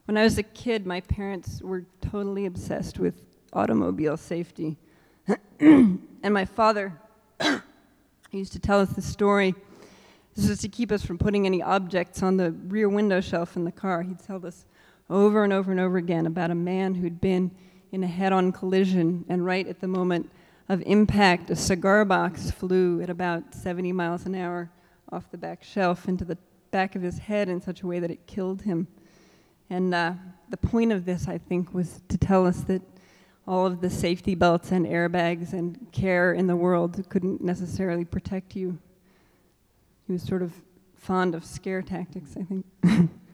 When I was a kid, my parents were totally obsessed with automobile safety. And my father used to tell us the story. This was to keep us from putting any objects on the rear window shelf in the car. He'd tell us over and over and over again about a man who'd been in a head-on collision, and right at the moment of impact, a cigar box flew at about 70 miles an hour off the back shelf into the back of his head in such a way that it killed him. And the point of this, I think, was to tell us that all of the safety belts and airbags and care in the world couldn't necessarily protect you. He was sort of fond of scare tactics, I think.